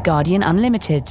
Guardian Unlimited.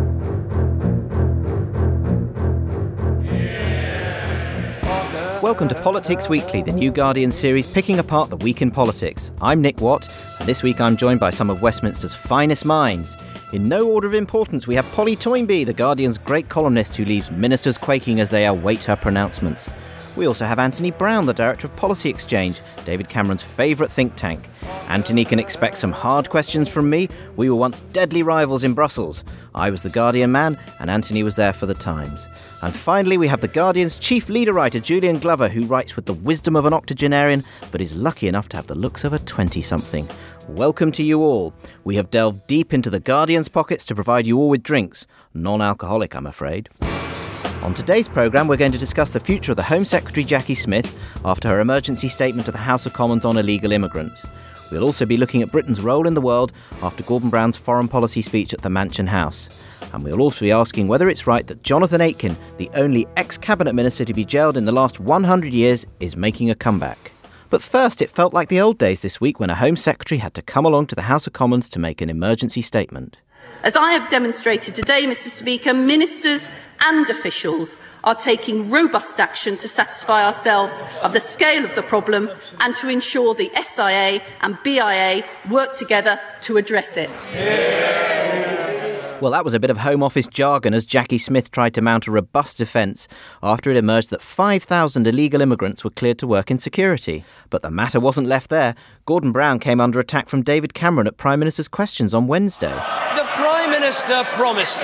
Welcome to Politics Weekly, the new Guardian series picking apart the week in politics. I'm Nick Watt, and this week I'm joined by some of Westminster's finest minds. In no order of importance, we have Polly Toynbee, the Guardian's great columnist who leaves ministers quaking as they await her pronouncements. We also have Anthony Brown, the Director of Policy Exchange, David Cameron's favourite think tank. Anthony can expect some hard questions from me. We were once deadly rivals in Brussels. I was the Guardian man, and Anthony was there for the Times. And finally, we have the Guardian's chief leader writer, Julian Glover, who writes with the wisdom of an octogenarian, but is lucky enough to have the looks of a 20-something. Welcome to you all. We have delved deep into the Guardian's pockets to provide you all with drinks. Non-alcoholic, I'm afraid. On today's programme, we're going to discuss the future of the Home Secretary Jackie Smith after her emergency statement to the House of Commons on illegal immigrants. We'll also be looking at Britain's role in the world after Gordon Brown's foreign policy speech at the Mansion House. And we'll also be asking whether it's right that Jonathan Aitken, the only ex-cabinet minister to be jailed in the last 100 years, is making a comeback. But first, it felt like the old days this week when a Home Secretary had to come along to the House of Commons to make an emergency statement. As I have demonstrated today, Mr. Speaker, ministers and officials are taking robust action to satisfy ourselves of the scale of the problem and to ensure the SIA and BIA work together to address it. Well, that was a bit of Home Office jargon as Jackie Smith tried to mount a robust defence after it emerged that 5,000 illegal immigrants were cleared to work in security. But the matter wasn't left there. Gordon Brown came under attack from David Cameron at Prime Minister's Questions on Wednesday. The Prime Minister promised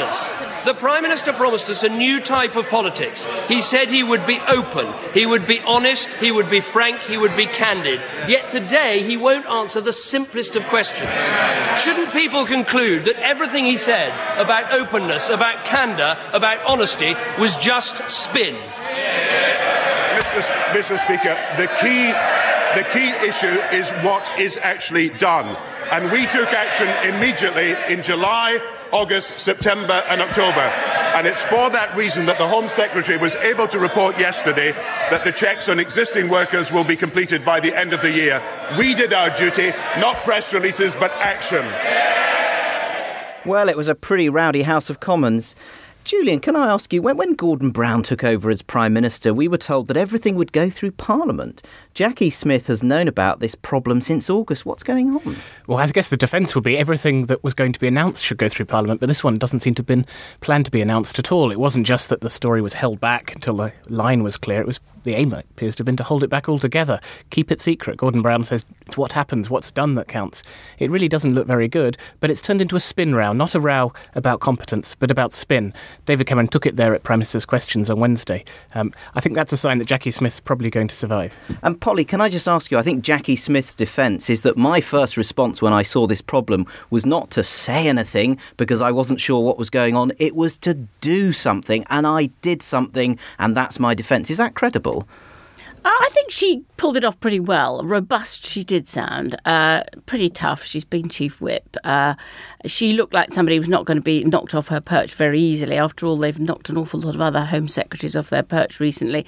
us a new type of politics. He said he would be open, he would be honest, he would be frank, he would be candid. Yet today he won't answer the simplest of questions. Shouldn't people conclude that everything he said about openness, about candour, about honesty was just spin? Mr. Speaker, the key issue is what is actually done. And we took action immediately in July, August, September and October. And it's for that reason that the Home Secretary was able to report yesterday that the checks on existing workers will be completed by the end of the year. We did our duty, not press releases, but action. Well, it was a pretty rowdy House of Commons. Julian, can I ask you, when Gordon Brown took over as Prime Minister, we were told that everything would go through Parliament. Jackie Smith has known about this problem since August. What's going on? Well, I guess the defence would be everything that was going to be announced should go through Parliament, but this one doesn't seem to have been planned to be announced at all. It wasn't just that the story was held back until the line was clear. It was the aim appears to have been to hold it back altogether, keep it secret. Gordon Brown says it's what happens, what's done that counts. It really doesn't look very good, but it's turned into a spin row, not a row about competence, but about spin. David Cameron took it there at Prime Minister's Questions on Wednesday. I think that's a sign that Jackie Smith's probably going to survive. And Polly, can I just ask you, I think Jackie Smith's defence is that my first response when I saw this problem was not to say anything because I wasn't sure what was going on. It was to do something, and I did something, and that's my defence. Is that credible? I think she pulled it off pretty well. Robust, she did sound. Pretty tough. She's been chief whip. She looked like somebody who's not going to be knocked off her perch very easily. After all, they've knocked an awful lot of other Home Secretaries off their perch recently.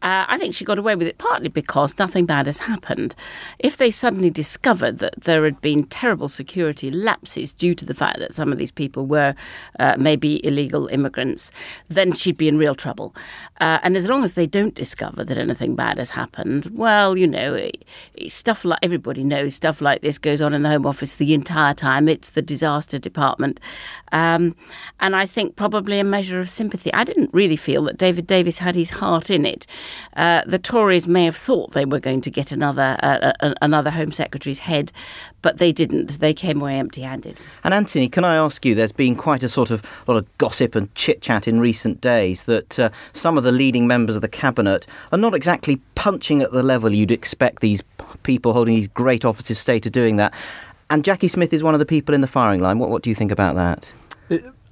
I think she got away with it partly because nothing bad has happened. If they suddenly discovered that there had been terrible security lapses due to the fact that some of these people were maybe illegal immigrants, then she'd be in real trouble. And as long as they don't discover that anything bad has happened, well, you know, stuff like everybody knows stuff like this goes on in the Home Office the entire time. It's the disaster department. And I think probably a measure of sympathy. I didn't really feel that David Davis had his heart in it. The Tories may have thought they were going to get another Home Secretary's head, but they didn't. They came away empty-handed. And Anthony, can I ask you, there's been quite a lot of gossip and chit-chat in recent days that some of the leading members of the Cabinet are not exactly punching at the level you'd expect these people holding these great offices of state are doing that. And Jackie Smith is one of the people in the firing line. What do you think about that?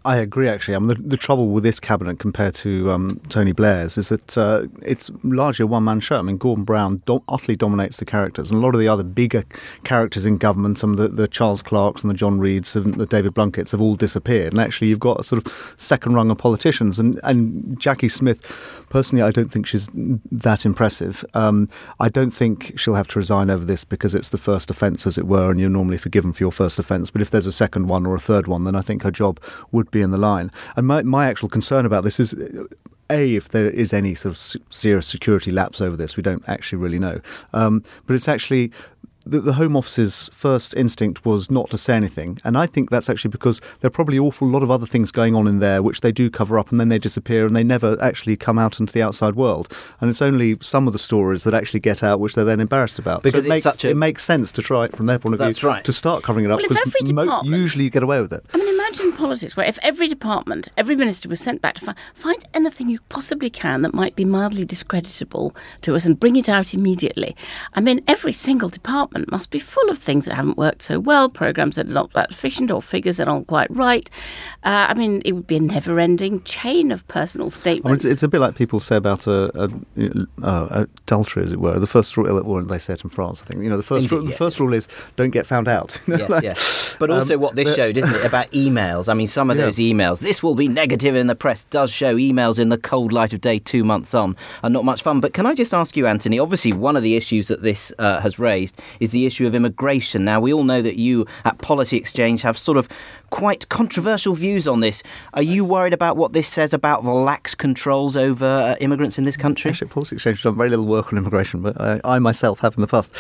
I agree, actually. The trouble with this cabinet compared to Tony Blair's is that it's largely a one-man show. I mean, Gordon Brown utterly dominates the characters, and a lot of the other bigger characters in government, some of the Charles Clarks and the John Reeds and the David Blunketts have all disappeared. And actually, you've got a sort of second rung of politicians. And Jackie Smith, personally, I don't think she's that impressive. I don't think she'll have to resign over this because it's the first offence, as it were, and you're normally forgiven for your first offence. But if there's a second one or a third one, then I think her job would be in the line. And my actual concern about this is, if there is any sort of serious security lapse over this, we don't actually really know. But it's actually the Home Office's first instinct was not to say anything. And I think that's actually because there are probably an awful lot of other things going on in there which they do cover up and then they disappear and they never actually come out into the outside world. And it's only some of the stories that actually get out which they're then embarrassed about. Because so it makes sense to try it from their point of view. That's right. To start covering it up, Well, because usually you get away with it. I mean, imagine politics where if every department, every minister was sent back to find anything you possibly can that might be mildly discreditable to us and bring it out immediately. I mean, every single department must be full of things that haven't worked so well, programmes that are not that efficient or figures that aren't quite right. I mean, it would be a never-ending chain of personal statements. It's a bit like people say about adultery, as it were. The first rule, or they say it in France, I think. The first rule is don't get found out. But also what this showed, isn't it, about emails? I mean, some of those emails, this will be negative in the press, does show emails in the cold light of day 2 months on are not much fun. But can I just ask you, Anthony, obviously one of the issues that this has raised is the issue of immigration. Now, we all know that you at Policy Exchange have sort of quite controversial views on this. Are you worried about what this says about the lax controls over immigrants in this country? Actually, Policy Exchange has done very little work on immigration, but I myself have in the past.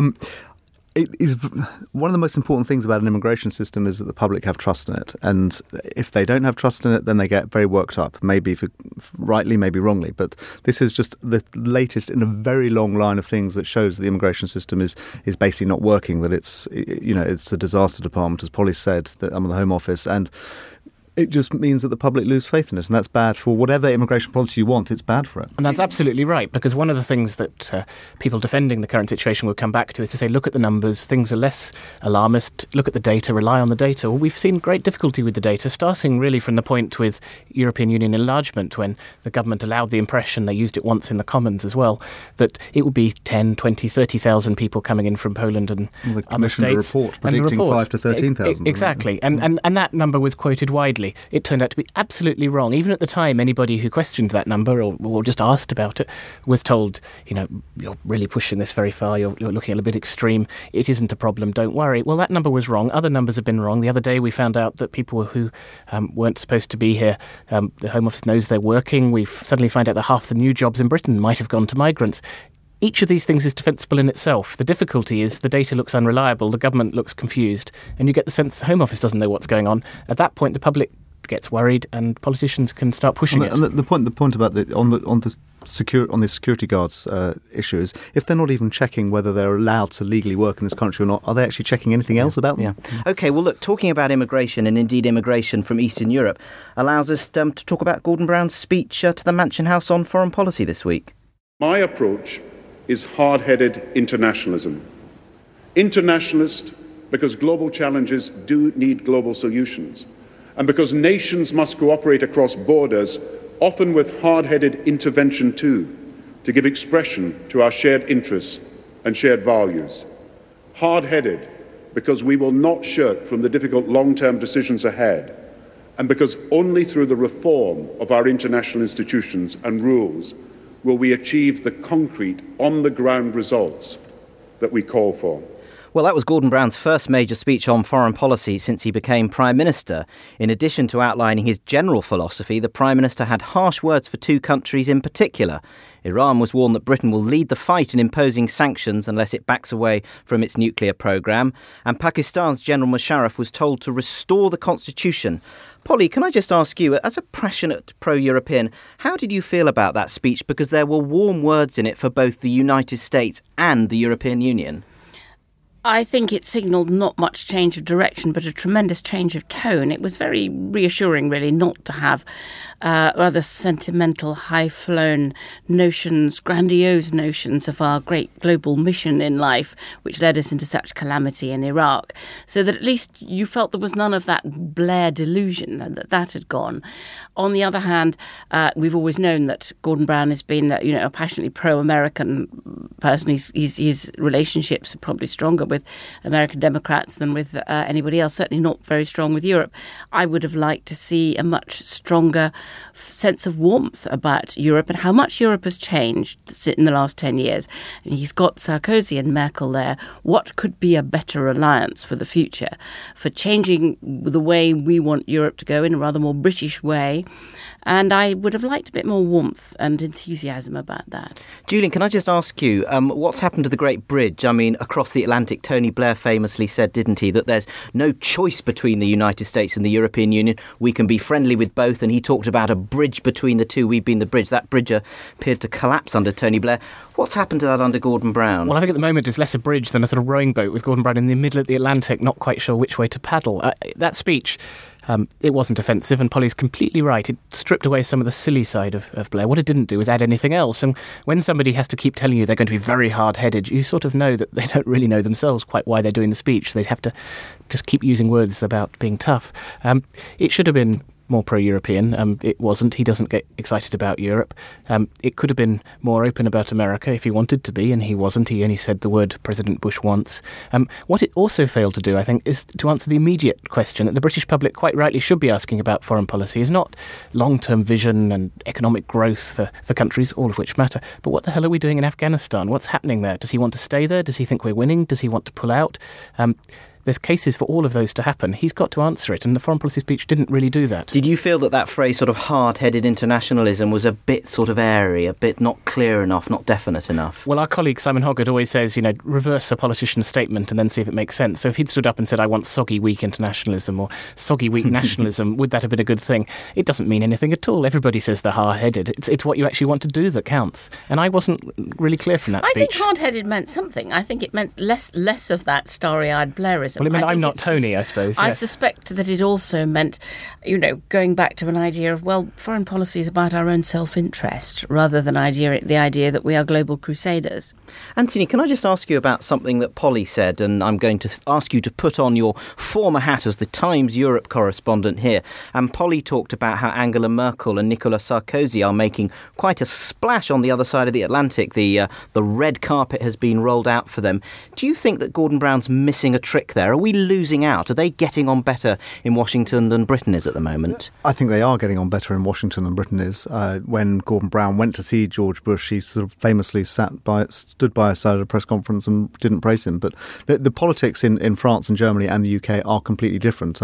It is one of the most important things about an immigration system is that the public have trust in it. And if they don't have trust in it, then they get very worked up, maybe rightly, maybe wrongly. But this is just the latest in a very long line of things that shows that the immigration system is basically not working, that it's a disaster department, as Polly said, that I'm on the Home Office. And it just means that the public lose faith in it, and that's bad for whatever immigration policy you want. It's bad for it. And that's absolutely right, because one of the things that people defending the current situation will come back to is to say, look at the numbers, things are less alarmist, look at the data, rely on the data. Well, we've seen great difficulty with the data, starting really from the point with European Union enlargement, when the government allowed the impression, they used it once in the Commons as well, that it would be 10, 20, 30,000 people coming in from Poland and the other states. The report predicting 5 to 13,000. Exactly, and that number was quoted widely. It turned out to be absolutely wrong. Even at the time, anybody who questioned that number or just asked about it was told, you're really pushing this very far, you're looking a little bit extreme, it isn't a problem, don't worry. Well, that number was wrong. Other numbers have been wrong. The other day we found out that people who weren't supposed to be here, the Home Office knows they're working. We suddenly find out that half the new jobs in Britain might have gone to migrants. Each of these things is defensible in itself. The difficulty is the data looks unreliable, the government looks confused, and you get the sense the Home Office doesn't know what's going on. At that point, the public gets worried and politicians can start pushing it. And the point about on the security guards issues, if they're not even checking whether they're allowed to legally work in this country or not, are they actually checking anything else about them? Yeah. OK, well, look, talking about immigration and indeed immigration from Eastern Europe allows us to talk about Gordon Brown's speech to the Mansion House on foreign policy this week. My approach is hard-headed internationalism. Internationalist because global challenges do need global solutions, and because nations must cooperate across borders, often with hard-headed intervention too, to give expression to our shared interests and shared values. Hard-headed because we will not shirk from the difficult long-term decisions ahead, and because only through the reform of our international institutions and rules will we achieve the concrete, on-the-ground results that we call for. Well, that was Gordon Brown's first major speech on foreign policy since he became Prime Minister. In addition to outlining his general philosophy, the Prime Minister had harsh words for two countries in particular. Iran was warned that Britain will lead the fight in imposing sanctions unless it backs away from its nuclear programme. And Pakistan's General Musharraf was told to restore the constitution. Polly, can I just ask you, as a passionate pro-European, how did you feel about that speech? Because there were warm words in it for both the United States and the European Union. I think it signalled not much change of direction, but a tremendous change of tone. It was very reassuring, really, not to have rather sentimental, high-flown notions, grandiose notions of our great global mission in life, which led us into such calamity in Iraq, so that at least you felt there was none of that Blair delusion, that had gone. On the other hand, we've always known that Gordon Brown has been, a passionately pro-American person. His relationships are probably stronger with American Democrats than with anybody else, certainly not very strong with Europe. I would have liked to see a much stronger sense of warmth about Europe and how much Europe has changed in the last 10 years. And he's got Sarkozy and Merkel there. What could be a better alliance for the future, for changing the way we want Europe to go in a rather more British way? And I would have liked a bit more warmth and enthusiasm about that. Julian, can I just ask you, what's happened to the Great Bridge? I mean, across the Atlantic, Tony Blair famously said, didn't he, that there's no choice between the United States and the European Union. We can be friendly with both. And he talked about a bridge between the two. We've been the bridge. That bridge appeared to collapse under Tony Blair. What's happened to that under Gordon Brown? Well, I think at the moment it's less a bridge than a sort of rowing boat with Gordon Brown in the middle of the Atlantic, not quite sure which way to paddle. That speech... it wasn't offensive, and Polly's completely right. It stripped away some of the silly side of Blair. What it didn't do was add anything else. And when somebody has to keep telling you they're going to be very hard-headed, you sort of know that they don't really know themselves quite why they're doing the speech. They'd have to just keep using words about being tough. It should have been more pro-European. It wasn't. He doesn't get excited about Europe. It could have been more open about America if he wanted to be, and he wasn't. He only said the word President Bush once. What it also failed to do, I think, is to answer the immediate question that the British public quite rightly should be asking about foreign policy, is not long-term vision and economic growth for countries, all of which matter, but what the hell are we doing in Afghanistan? What's happening there? Does he want to stay there? Does he think we're winning? Does he want to pull out? There's cases for all of those to happen. He's got to answer it, and the foreign policy speech didn't really do that. Did you feel that phrase sort of hard-headed internationalism was a bit sort of airy, a bit not clear enough, not definite enough? Well, our colleague Simon Hoggart always says, reverse a politician's statement and then see if it makes sense. So if he'd stood up and said, I want soggy, weak internationalism or soggy, weak nationalism, would that have been a good thing? It doesn't mean anything at all. Everybody says they're hard-headed. It's what you actually want to do that counts. And I wasn't really clear from that speech. I think hard-headed meant something. I think it meant less of that starry-eyed Blairism. Well, it meant I'm not Tony, I suppose. I yes. suspect that it also meant, going back to an idea of, foreign policy is about our own self-interest rather than the idea that we are global crusaders. Anthony, can I just ask you about something that Polly said, and I'm going to ask you to put on your former hat as the Times Europe correspondent here. And Polly talked about how Angela Merkel and Nicolas Sarkozy are making quite a splash on the other side of the Atlantic. The red carpet has been rolled out for them. Do you think that Gordon Brown's missing a trick there? Are we losing out? Are they getting on better in Washington than Britain is at the moment? I think they are getting on better in Washington than Britain is. When Gordon Brown went to see George Bush, he sort of famously stood by his side at a press conference and didn't praise him. But the politics in France and Germany and the UK are completely different.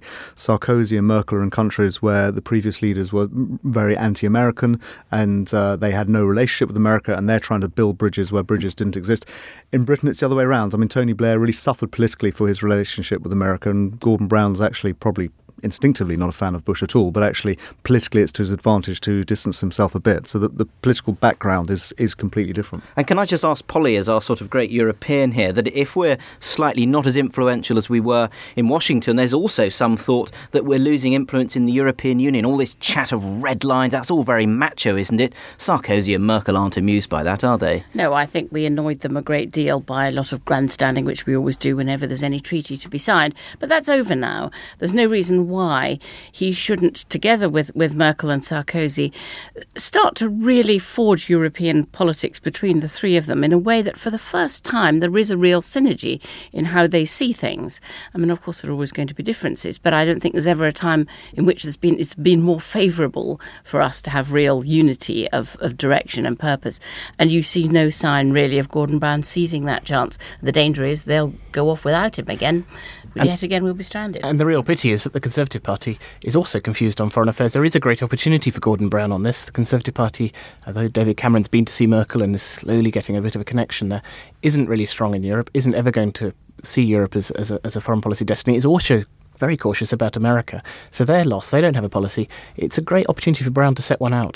Sarkozy and Merkel are in countries where the previous leaders were very anti-American and they had no relationship with America, and they're trying to build bridges where bridges didn't exist. In Britain, it's the other way around. Tony Blair really suffered politically for his relationship with America, and Gordon Brown's actually probably instinctively not a fan of Bush at all, but actually politically it's to his advantage to distance himself a bit. So the political background is completely different. And can I just ask Polly, as our sort of great European here, that if we're slightly not as influential as we were in Washington, there's also some thought that we're losing influence in the European Union. All this chat of red lines, that's all very macho, isn't it? Sarkozy and Merkel aren't amused by that, are they? No, I think we annoyed them a great deal by a lot of grandstanding, which we always do whenever there's any treaty to be signed. But that's over now. There's no reason why he shouldn't, together with Merkel and Sarkozy, start to really forge European politics between the three of them in a way that for the first time there is a real synergy in how they see things. Of course there are always going to be differences, but I don't think there's ever a time in which it's been more favourable for us to have real unity of direction and purpose. And you see no sign really of Gordon Brown seizing that chance. The danger is they'll go off without him again. Yet again, we'll be stranded. And the real pity is that the Conservative Party is also confused on foreign affairs. There is a great opportunity for Gordon Brown on this. The Conservative Party, although David Cameron's been to see Merkel and is slowly getting a bit of a connection there, isn't really strong in Europe, isn't ever going to see Europe as a foreign policy destiny, is also very cautious about America. So they're lost. They don't have a policy. It's a great opportunity for Brown to set one out.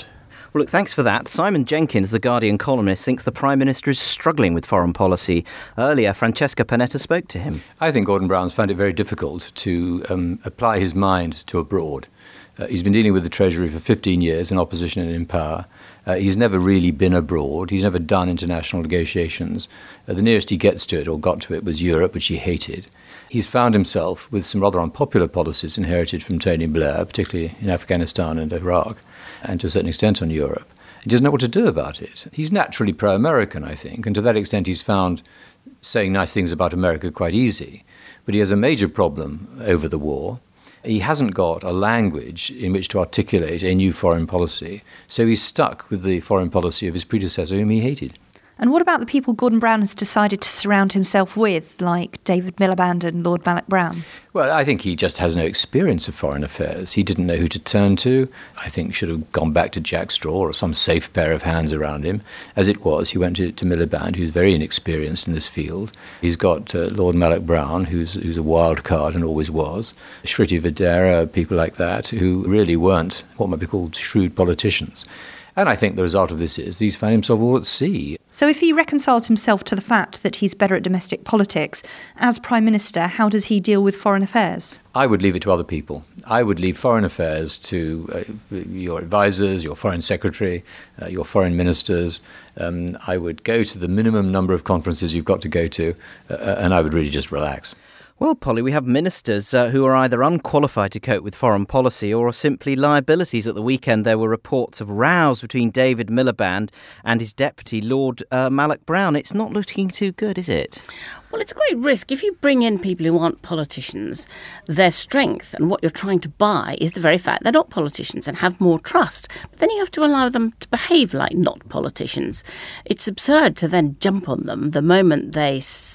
Well, look, thanks for that. Simon Jenkins, the Guardian columnist, thinks the Prime Minister is struggling with foreign policy. Earlier, Francesca Panetta spoke to him. I think Gordon Brown's found it very difficult to apply his mind to abroad. He's been dealing with the Treasury for 15 years in opposition and in power. He's never really been abroad. He's never done international negotiations. The nearest he gets to it, or got to it, was Europe, which he hated. He's found himself with some rather unpopular policies inherited from Tony Blair, particularly in Afghanistan and Iraq, and to a certain extent on Europe. He doesn't know what to do about it. He's naturally pro-American, I think, and to that extent he's found saying nice things about America quite easy. But he has a major problem over the war. He hasn't got a language in which to articulate a new foreign policy, so he's stuck with the foreign policy of his predecessor, whom he hated. And what about the people Gordon Brown has decided to surround himself with, like David Miliband and Lord Malloch Brown? Well, I think he just has no experience of foreign affairs. He didn't know who to turn to. I think should have gone back to Jack Straw or some safe pair of hands around him. As it was, he went to Miliband, who's very inexperienced in this field. He's got Lord Malloch Brown, who's a wild card and always was. Shriti Vadera, people like that, who really weren't what might be called shrewd politicians. And I think the result of this is that he's found himself all at sea. So if he reconciles himself to the fact that he's better at domestic politics, as Prime Minister, how does he deal with foreign affairs? I would leave it to other people. I would leave foreign affairs to your advisors, your foreign secretary, your foreign ministers. I would go to the minimum number of conferences you've got to go to, and I would really just relax. Well, Polly, we have ministers who are either unqualified to cope with foreign policy or are simply liabilities. At the weekend, there were reports of rows between David Miliband and his deputy, Lord Malloch Brown. It's not looking too good, is it? Well, it's a great risk. If you bring in people who aren't politicians, their strength and what you're trying to buy is the very fact they're not politicians and have more trust. But then you have to allow them to behave like not politicians. It's absurd to then jump on them the moment they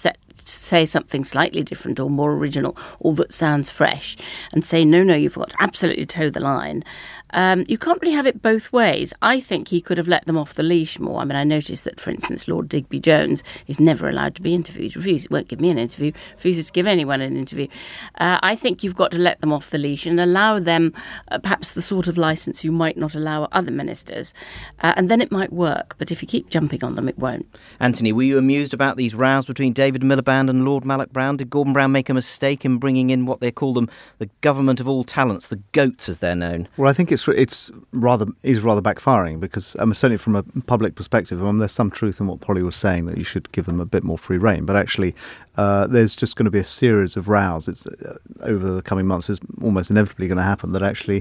say something slightly different or more original or that sounds fresh and say, no, you've got to absolutely toe the line. You can't really have it both ways. I think he could have let them off the leash more. I mean, I noticed that, for instance, Lord Digby Jones is never allowed to be interviewed. Won't give me an interview, refuses to give anyone an interview. I think you've got to let them off the leash and allow them perhaps the sort of licence you might not allow other ministers. And then it might work. But if you keep jumping on them, it won't. Anthony, were you amused about these rows between David Miliband and Lord Malloch Brown? Did Gordon Brown make a mistake in bringing in what they call them the government of all talents, the GOATs as they're known? Well, I think it's rather backfiring because certainly from a public perspective, there's some truth in what Polly was saying that you should give them a bit more free rein. But actually, there's just going to be a series of rows. It's over the coming months. It's almost inevitably going to happen that actually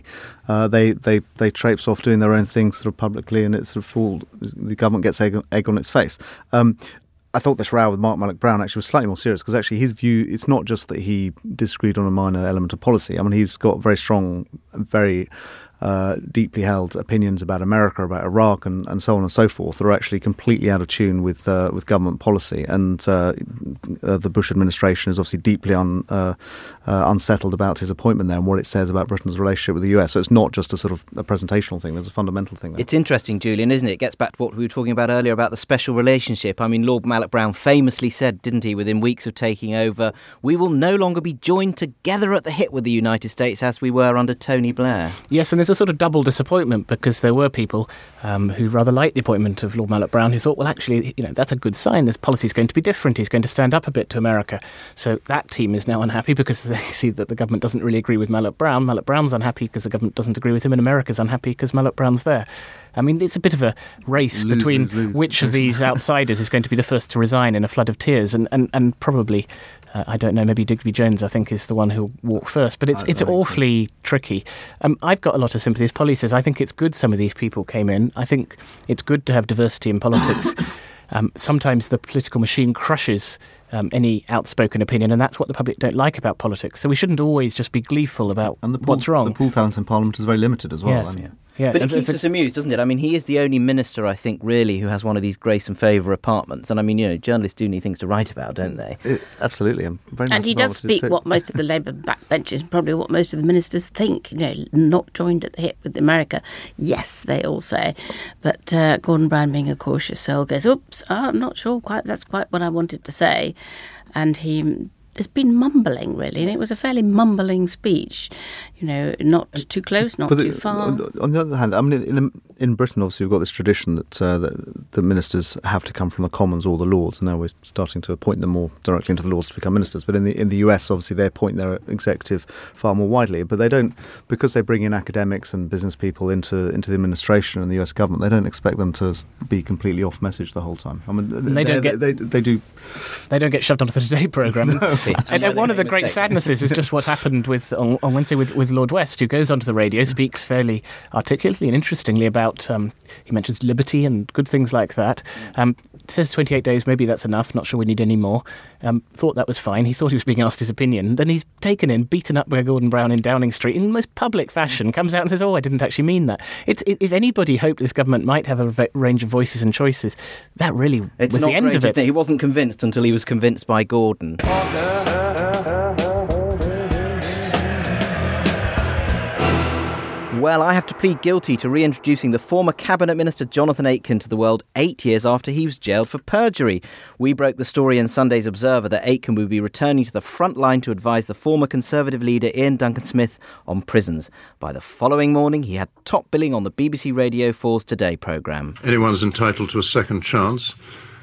they traipse off doing their own things sort of publicly, and it's sort of the government gets egg on its face. I thought this row with Mark Malloch Brown actually was slightly more serious because actually his view, it's not just that he disagreed on a minor element of policy. I mean, he's got very strong, very deeply held opinions about America, about Iraq, and so on and so forth, that are actually completely out of tune with government policy. And the Bush administration is obviously deeply unsettled about his appointment there and what it says about Britain's relationship with the US. So it's not just a sort of a presentational thing. There's a fundamental thing there. It's interesting, Julian, isn't it? It gets back to what we were talking about earlier about the special relationship. I mean, Lord Malloch Brown famously said, didn't he, within weeks of taking over, we will no longer be joined together at the hip with the United States as we were under Tony Blair. Yes, and there's a sort of double disappointment because there were people who rather liked the appointment of Lord Malloch Brown who thought, well, actually, that's a good sign. This policy is going to be different. He's going to stand up a bit to America. So that team is now unhappy because they see that the government doesn't really agree with Malloch Brown. Malloch Brown's unhappy because the government doesn't agree with him, and America's unhappy because Malloch Brown's there. I mean, it's a bit of a race between which of these outsiders is going to be the first to resign in a flood of tears, and probably, I don't know, maybe Digby Jones, I think, is the one who'll walk first. But it's awfully tricky. I've got a lot of sympathy. As Polly says, I think it's good some of these people came in. I think it's good to have diversity in politics. Sometimes the political machine crushes any outspoken opinion, and that's what the public don't like about politics. So we shouldn't always just be gleeful about what's wrong. The pool talent in Parliament is very limited as well. Yes. Yes. But it keeps us amused, doesn't it? I mean, he is the only minister, I think, really, who has one of these grace and favour apartments. And I mean, journalists do need things to write about, don't they? Absolutely. And he does speak what most of the Labour backbenchers, probably what most of the ministers think, not joined at the hip with America. Yes, they all say. But Gordon Brown, being a cautious soul, goes, oops, I'm not sure that's quite what I wanted to say. And he there's been mumbling, really, and it was a fairly mumbling speech. Not too close, not too far. On the other hand, I mean, in Britain, obviously, we've got this tradition that the ministers have to come from the Commons or the Lords, and now we're starting to appoint them more directly into the Lords to become ministers. But in the US, obviously, they appoint their executive far more widely. But they don't, because they bring in academics and business people into the administration and the US government, they don't expect them to be completely off message the whole time. I mean, they don't get shoved onto the Today programme. No. And one of the great sadnesses is just what happened on Wednesday with Lord West, who goes onto the radio, speaks fairly articulately and interestingly about, he mentions liberty and good things like that. Says 28 days, maybe that's enough, not sure we need any more. Thought that was fine. He thought he was being asked his opinion. Then he's taken in, beaten up by Gordon Brown in Downing Street in the most public fashion, comes out and says, I didn't actually mean that. If anybody hoped this government might have a range of voices and choices, that really was the end of it. He wasn't convinced until he was convinced by Gordon. Well, I have to plead guilty to reintroducing the former Cabinet Minister Jonathan Aitken to the world 8 years after he was jailed for perjury. We broke the story in Sunday's Observer that Aitken would be returning to the front line to advise the former Conservative leader Ian Duncan-Smith on prisons. By the following morning, he had top billing on the BBC Radio 4's Today programme. Anyone's entitled to a second chance,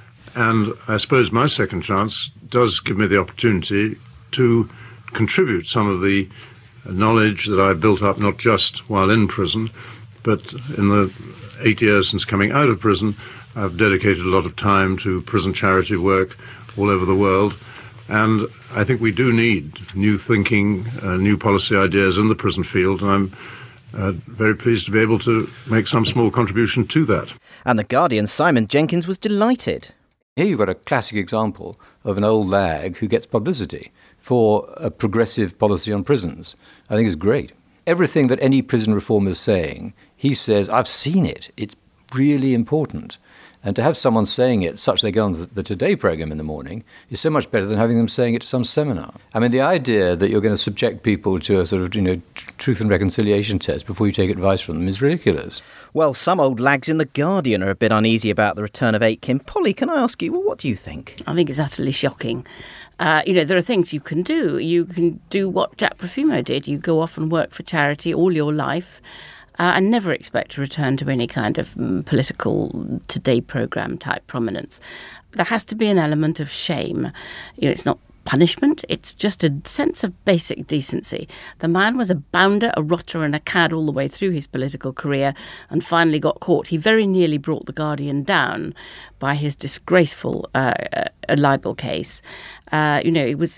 and I suppose my second chance does give me the opportunity to contribute some of the knowledge that I built up not just while in prison, but in the 8 years since coming out of prison. I've dedicated a lot of time to prison charity work all over the world, and I think we do need new thinking, new policy ideas in the prison field, and I'm very pleased to be able to make some small contribution to that. And The Guardian's Simon Jenkins was delighted. Here you've got a classic example of an old lag who gets publicity for a progressive policy on prisons. I think it's great. Everything that any prison reformer is saying, he says, I've seen it. It's really important. And to have someone saying it, such they go on the Today programme in the morning, is so much better than having them saying it to some seminar. I mean, the idea that you're going to subject people to a sort of, truth and reconciliation test before you take advice from them is ridiculous. Well, some old lags in The Guardian are a bit uneasy about the return of Aitken. Polly, can I ask you, what do you think? I think it's utterly shocking. There are things you can do. You can do what Jack Profumo did. You go off and work for charity all your life. And never expect to return to any kind of political Today programme type prominence. There has to be an element of shame. It's not punishment, it's just a sense of basic decency. The man was a bounder, a rotter and a cad all the way through his political career and finally got caught. He very nearly brought The Guardian down by his disgraceful libel case. And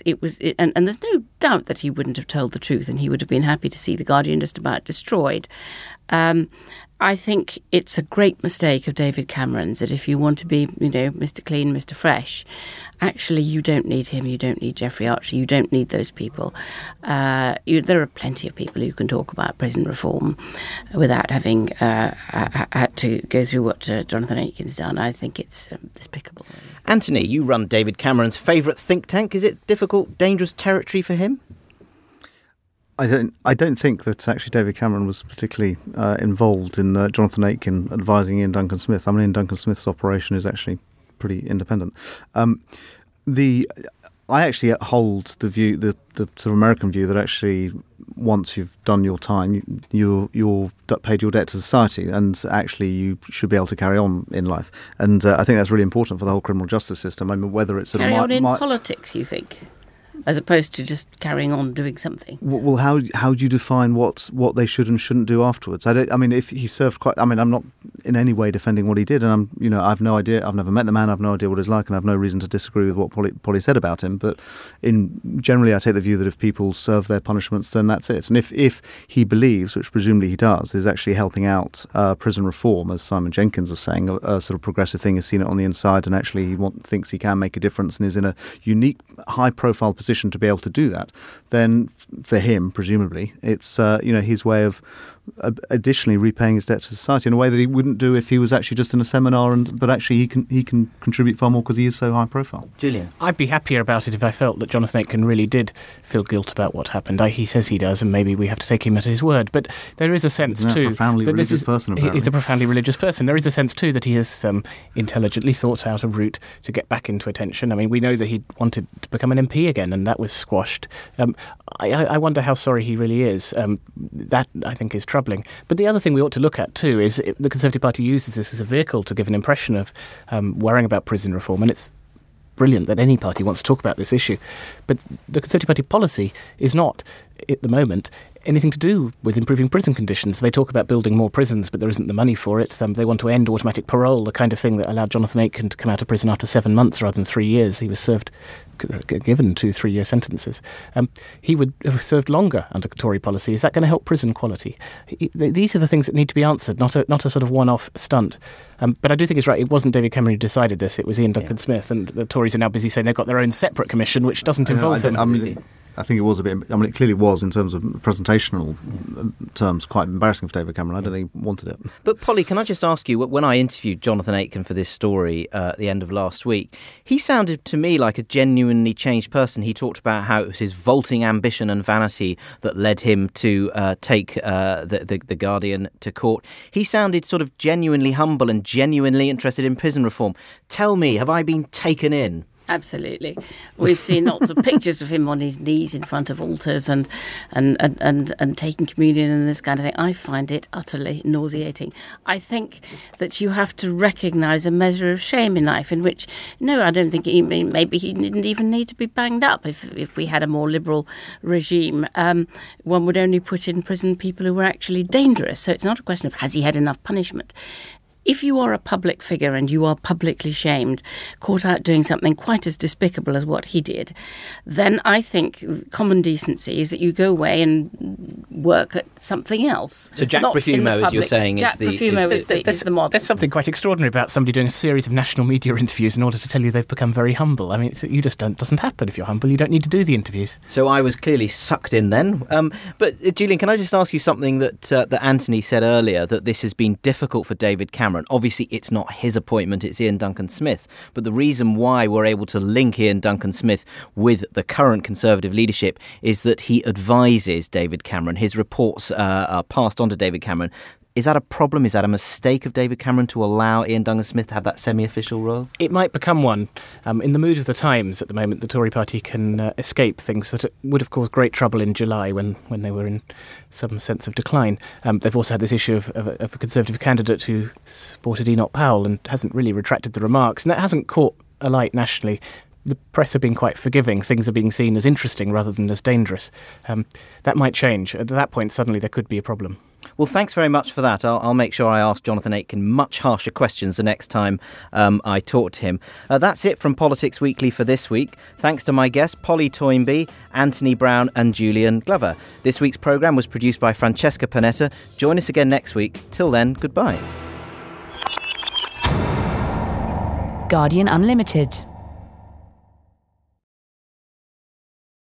there's no doubt that he wouldn't have told the truth and he would have been happy to see The Guardian just about destroyed. I think it's a great mistake of David Cameron's that if you want to be, Mr. Clean, Mr. Fresh, actually you don't need him, you don't need Geoffrey Archer, you don't need those people. There are plenty of people who can talk about prison reform without having had to go through what Jonathan Aitken's done. I think it's despicable. Anthony, you run David Cameron's favourite think tank. Is it difficult, dangerous territory for him? I don't think that actually David Cameron was particularly involved in Jonathan Aitken advising Ian Duncan-Smith. I mean, Ian Duncan-Smith's operation is actually pretty independent. I actually hold the view, the sort of American view, that actually once you've done your time, you're paid your debt to society, and actually you should be able to carry on in life. And I think that's really important for the whole criminal justice system. I mean, whether it's carry on in politics, you think? As opposed to just carrying on doing something. Well, how do you define what they should and shouldn't do afterwards? If he served I'm not in any way defending what he did, and I've no idea. I've never met the man. I've no idea what he's like, and I've no reason to disagree with what Polly said about him. But generally, I take the view that if people serve their punishments, then that's it. And if he believes, which presumably he does, is actually helping out prison reform, as Simon Jenkins was saying, a sort of progressive thing, has seen it on the inside, and actually he thinks he can make a difference, and is in a unique, high-profile position to be able to do that, then for him, presumably, it's his way of additionally repaying his debt to society in a way that he wouldn't do if he was actually just in a seminar. But actually, he can contribute far more because he is so high profile. Julian, I'd be happier about it if I felt that Jonathan Aitken really did feel guilt about what happened. He says he does, and maybe we have to take him at his word. But there is a sense too. He's a profoundly religious person. He's a profoundly religious person. There is a sense too that he has intelligently thought out a route to get back into attention. I mean, we know that he wanted to become an MP again, and that was squashed. I wonder how sorry he really is. That, I think, is troubling. But the other thing we ought to look at, too, is the Conservative Party uses this as a vehicle to give an impression of worrying about prison reform, and it's brilliant that any party wants to talk about this issue. But the Conservative Party policy is not, at the moment, anything to do with improving prison conditions. They talk about building more prisons, but there isn't the money for it. They want to end automatic parole, the kind of thing that allowed Jonathan Aitken to come out of prison after 7 months rather than 3 years. He was given 2 3-year sentences. He would have served longer under Tory policy. Is that going to help prison quality? These are the things that need to be answered, not a sort of one-off stunt. But I do think it's right. It wasn't David Cameron who decided this. It was Ian Duncan Smith, and the Tories are now busy saying they've got their own separate commission, which doesn't involve him. I think it was a bit. I mean, it clearly was in terms of presentational terms quite embarrassing for David Cameron. I don't think he wanted it. But Polly, can I just ask you? When I interviewed Jonathan Aitken for this story at the end of last week, he sounded to me like a genuinely changed person. He talked about how it was his vaulting ambition and vanity that led him to take the Guardian to court. He sounded sort of genuinely humble and genuinely interested in prison reform. Tell me, have I been taken in? Absolutely. We've seen lots of pictures of him on his knees in front of altars and taking communion and this kind of thing. I find it utterly nauseating. I think that you have to recognise a measure of shame in life in which, no, I don't think maybe he didn't even need to be banged up if we had a more liberal regime. One would only put in prison people who were actually dangerous. So it's not a question of has he had enough punishment. If you are a public figure and you are publicly shamed, caught out doing something quite as despicable as what he did, then I think common decency is that you go away and work at something else. So Jack Profumo, as you're saying, is the model. There's something quite extraordinary about somebody doing a series of national media interviews in order to tell you they've become very humble. I mean, doesn't happen if you're humble. You don't need to do the interviews. So I was clearly sucked in then. But Julian, can I just ask you something that Anthony said earlier, that this has been difficult for David Cameron? Obviously, it's not his appointment, it's Ian Duncan Smith. But the reason why we're able to link Ian Duncan Smith with the current Conservative leadership is that he advises David Cameron. His reports are passed on to David Cameron. Is that a problem? Is that a mistake of David Cameron to allow Ian Duncan Smith to have that semi-official role? It might become one. In the mood of the times at the moment, the Tory party can escape things that would have caused great trouble in July when they were in some sense of decline. They've also had this issue of a Conservative candidate who supported Enoch Powell and hasn't really retracted the remarks, and that hasn't caught a light nationally. The press have been quite forgiving. Things are being seen as interesting rather than as dangerous. That might change. At that point, suddenly there could be a problem. Well, thanks very much for that. I'll make sure I ask Jonathan Aitken much harsher questions the next time I talk to him. That's it from Politics Weekly for this week. Thanks to my guests, Polly Toynbee, Anthony Brown and Julian Glover. This week's programme was produced by Francesca Panetta. Join us again next week. Till then, goodbye. Guardian Unlimited.